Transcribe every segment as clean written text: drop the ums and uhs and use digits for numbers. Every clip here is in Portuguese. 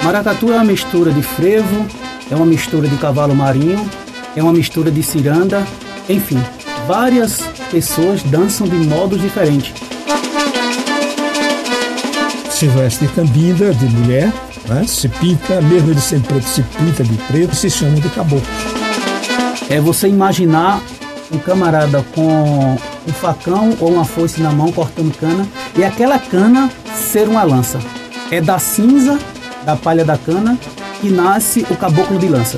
Maracatu é uma mistura de frevo, é uma mistura de cavalo marinho, é uma mistura de ciranda, enfim, várias pessoas dançam de modos diferentes. Se veste de cambinda, de mulher, né? Se pinta, mesmo ele sendo preto, se pinta de preto, se chama de caboclo. É você imaginar um camarada com um facão ou uma foice na mão cortando cana e aquela cana ser uma lança. É da cinza, da palha da cana, que nasce o caboclo de lança.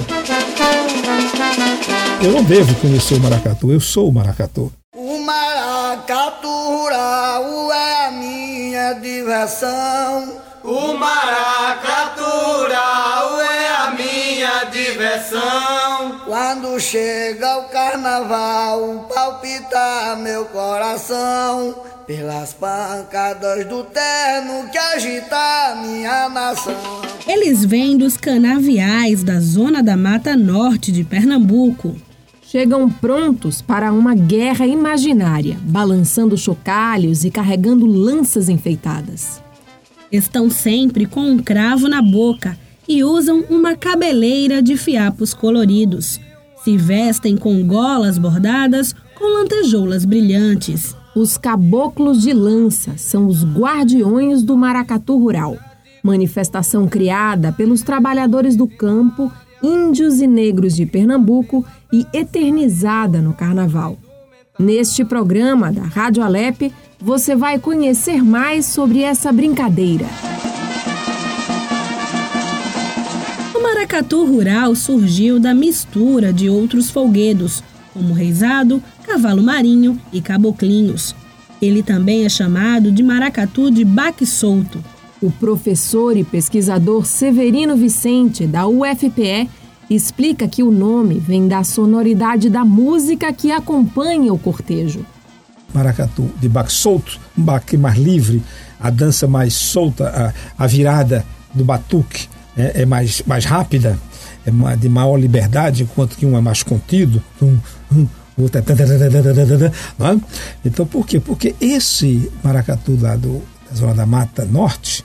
Eu não devo conhecer o maracatu, eu sou o maracatu. O maracatu rural é a minha diversão. O maracatu rural é a minha diversão. Quando chega o carnaval, palpita meu coração pelas pancadas do terno que agita minha nação. Eles vêm dos canaviais da zona da Mata Norte de Pernambuco. Chegam prontos para uma guerra imaginária, balançando chocalhos e carregando lanças enfeitadas. Estão sempre com um cravo na boca e usam uma cabeleira de fiapos coloridos. Se vestem com golas bordadas com lantejoulas brilhantes. Os caboclos de lança são os guardiões do maracatu rural, manifestação criada pelos trabalhadores do campo, índios e negros de Pernambuco e eternizada no carnaval. Neste programa da Rádio Alep, você vai conhecer mais sobre essa brincadeira. O maracatu rural surgiu da mistura de outros folguedos, como reisado, cavalo marinho e caboclinhos. Ele também é chamado de maracatu de baque solto. O professor e pesquisador Severino Vicente, da UFPE, explica que o nome vem da sonoridade da música que acompanha o cortejo. Maracatu de baque solto, um baque mais livre, a dança mais solta, a virada do batuque é mais rápida, é de maior liberdade, enquanto que um é mais contido, outro é... Então, por quê? Porque esse maracatu lá da zona da Mata Norte,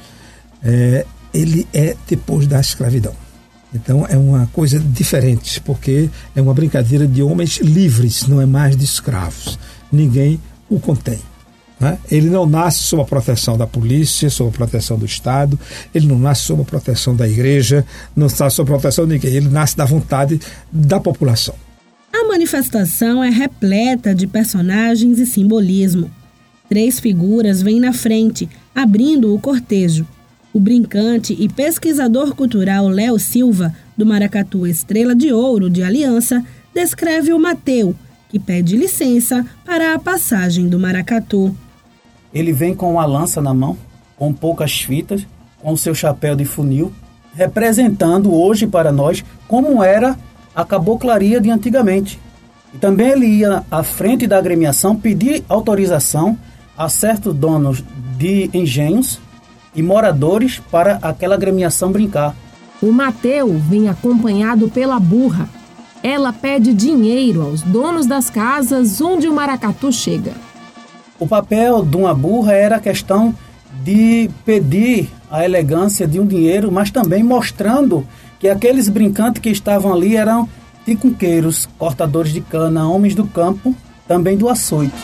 ele é depois da escravidão. Então é uma coisa diferente, porque é uma brincadeira de homens livres, não é mais de escravos. Ninguém o contém. Né? Ele não nasce sob a proteção da polícia, sob a proteção do Estado, ele não nasce sob a proteção da igreja, não nasce sob a proteção de ninguém, ele nasce da vontade da população. A manifestação é repleta de personagens e simbolismo. 3 figuras vêm na frente, abrindo o cortejo. O brincante e pesquisador cultural Léo Silva, do Maracatu Estrela de Ouro de Aliança, descreve o Mateu, que pede licença para a passagem do maracatu. Ele vem com uma lança na mão, com poucas fitas, com seu chapéu de funil, representando hoje para nós como era a caboclaria de antigamente. E também ele ia à frente da agremiação pedir autorização a certos donos de engenhos e moradores para aquela agremiação brincar. O Mateu vem acompanhado pela burra. Ela pede dinheiro aos donos das casas onde o maracatu chega. O papel de uma burra era a questão de pedir a elegância de um dinheiro, mas também mostrando que aqueles brincantes que estavam ali eram ticunqueiros, cortadores de cana, homens do campo, também do açoite.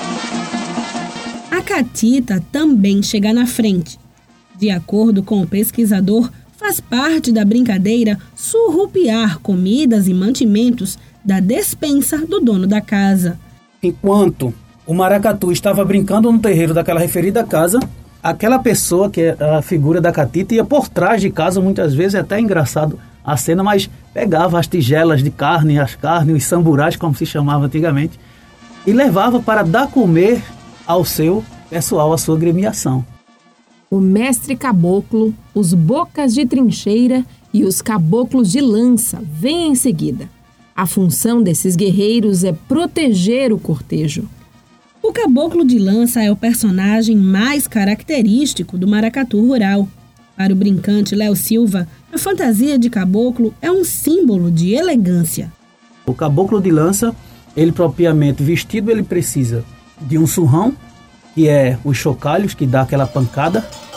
A catita também chega na frente. De acordo com o pesquisador, faz parte da brincadeira surrupiar comidas e mantimentos da despensa do dono da casa. Enquanto o maracatu estava brincando no terreiro daquela referida casa, aquela pessoa, que é a figura da catita, ia por trás de casa, muitas vezes, é até engraçado a cena, mas pegava as tigelas de carne, as carnes, os samburás, como se chamava antigamente, e levava para dar comer ao seu pessoal, à sua agremiação. O mestre caboclo, os bocas de trincheira e os caboclos de lança vêm em seguida. A função desses guerreiros é proteger o cortejo. O caboclo de lança é o personagem mais característico do maracatu rural. Para o brincante Léo Silva, a fantasia de caboclo é um símbolo de elegância. O caboclo de lança, ele propriamente vestido, ele precisa de um surrão, que é os chocalhos, que dá aquela pancada,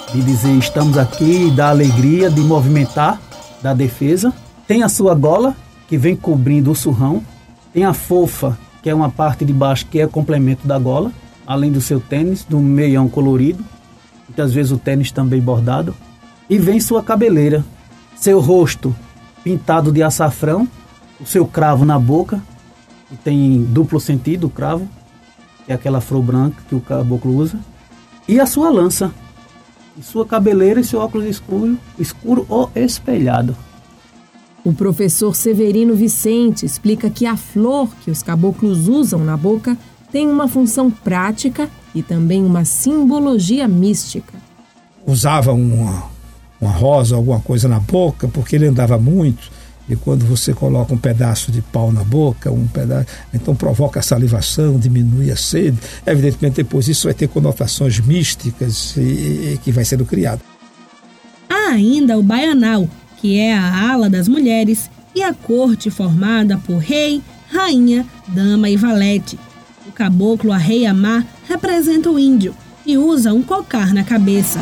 de dizer estamos aqui, da alegria, de movimentar, da defesa. Tem a sua gola, que vem cobrindo o surrão. Tem a fofa, que é uma parte de baixo que é complemento da gola, além do seu tênis, do meião colorido, muitas vezes o tênis também bordado. E vem sua cabeleira, seu rosto pintado de açafrão, o seu cravo na boca, que tem duplo sentido o cravo, que é aquela flor branca que o caboclo usa, e a sua lança, e sua cabeleira e seu óculos escuro ou espelhado. O professor Severino Vicente explica que a flor que os caboclos usam na boca tem uma função prática e também uma simbologia mística. Usava uma rosa, alguma coisa na boca, porque ele andava muito, e quando você coloca um pedaço de pau na boca, então provoca a salivação, diminui a sede. Evidentemente, depois isso vai ter conotações místicas e que vai sendo criado. Há ainda o baianal, que é a ala das mulheres, e a corte formada por rei, rainha, dama e valete. O caboclo Arreiamá representa o índio e usa um cocar na cabeça.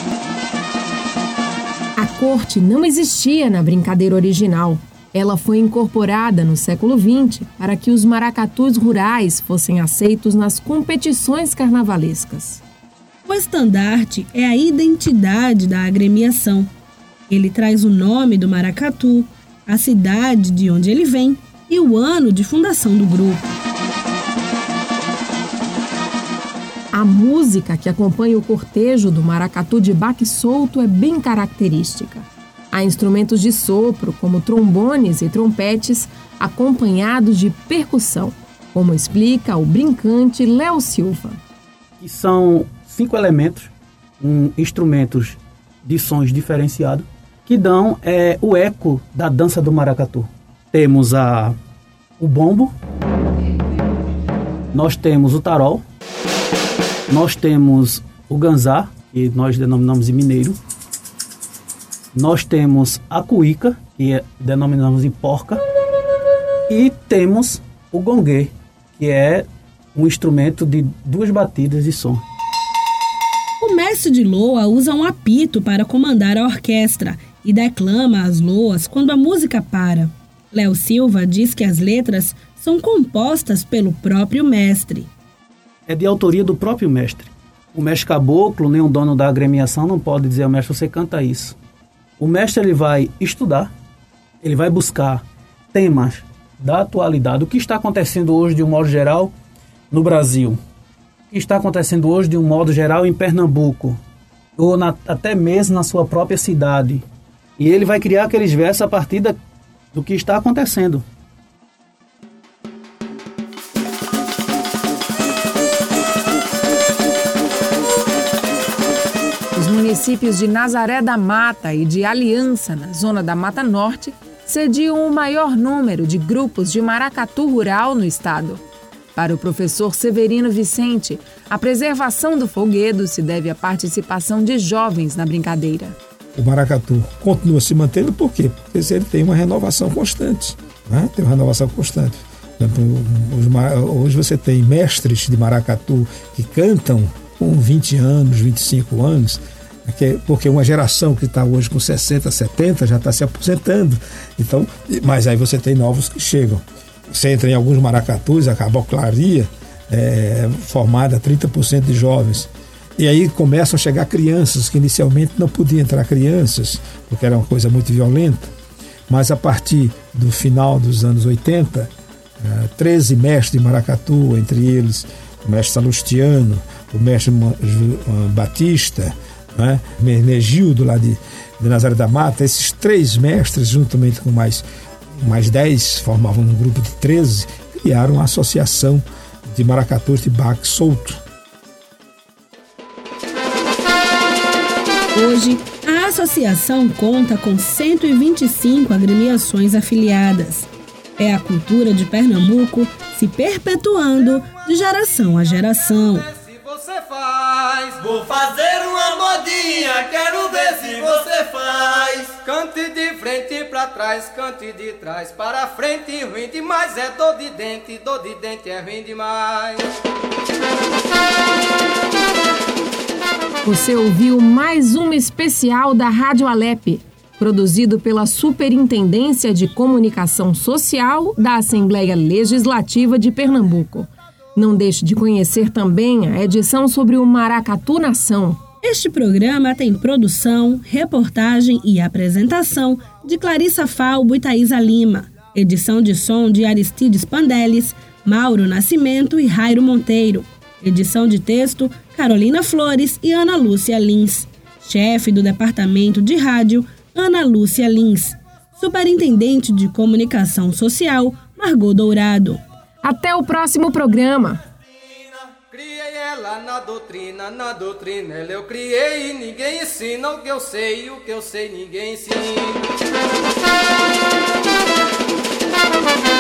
A corte não existia na brincadeira original. Ela foi incorporada no século XX para que os maracatus rurais fossem aceitos nas competições carnavalescas. O estandarte é a identidade da agremiação. Ele traz o nome do maracatu, a cidade de onde ele vem e o ano de fundação do grupo. A música que acompanha o cortejo do maracatu de baque solto é bem característica. Há instrumentos de sopro, como trombones e trompetes, acompanhados de percussão, como explica o brincante Léo Silva. E são 5 elementos, instrumentos de sons diferenciados, que dão o eco da dança do maracatu. Temos o bombo, nós temos o tarol, nós temos o ganzá, que nós denominamos de mineiro, nós temos a cuíca, que denominamos de porca, e temos o gongue, que é um instrumento de 2 batidas de som. O mestre de loa usa um apito para comandar a orquestra e declama as loas quando a música para. Léo Silva diz que as letras são compostas pelo próprio mestre. É de autoria do próprio mestre. O mestre caboclo, nem o dono da agremiação, não pode dizer ao mestre, você canta isso. O mestre ele vai estudar, ele vai buscar temas da atualidade, o que está acontecendo hoje de um modo geral no Brasil, o que está acontecendo hoje de um modo geral em Pernambuco, ou até mesmo na sua própria cidade. E ele vai criar aqueles versos a partir do que está acontecendo. Os municípios de Nazaré da Mata e de Aliança, na zona da Mata Norte, sediam o maior número de grupos de maracatu rural no estado. Para o professor Severino Vicente, a preservação do folguedo se deve à participação de jovens na brincadeira. O maracatu continua se mantendo por quê? Porque ele tem uma renovação constante. Né? Tem uma renovação constante. Hoje você tem mestres de maracatu que cantam com 20 anos, 25 anos, porque uma geração que está hoje com 60, 70 já está se aposentando. Então, mas aí você tem novos que chegam. Você entra em alguns maracatus, a caboclaria é formada 30% de jovens. E aí começam a chegar crianças, que inicialmente não podiam entrar crianças, porque era uma coisa muito violenta. Mas a partir do final dos anos 80, 13 mestres de maracatu, entre eles o mestre Salustiano, o mestre Batista, né? Menegildo lá de Nazaré da Mata, esses 3 mestres, juntamente com mais 10, formavam um grupo de 13, criaram uma associação de maracatus de baque solto. Hoje, a associação conta com 125 agremiações afiliadas. É a cultura de Pernambuco se perpetuando de geração a geração. Se você faz, vou fazer uma modinha, quero ver se você faz. Cante de frente pra trás, cante de trás para frente, ruim demais é dor de dente é ruim demais. Você ouviu mais um especial da Rádio Alep, produzido pela Superintendência de Comunicação Social da Assembleia Legislativa de Pernambuco. Não deixe de conhecer também a edição sobre o Maracatu Nação. Este programa tem produção, reportagem e apresentação de Clarissa Falbo e Thaisa Lima. Edição de som de Aristides Pandeles, Mauro Nascimento e Jairo Monteiro. Edição de texto, Carolina Flores e Ana Lúcia Lins. Chefe do Departamento de Rádio, Ana Lúcia Lins. Superintendente de Comunicação Social, Margot Dourado. Até o próximo programa. Criei ela na doutrina ela eu criei e ninguém ensina o que eu sei ninguém ensina.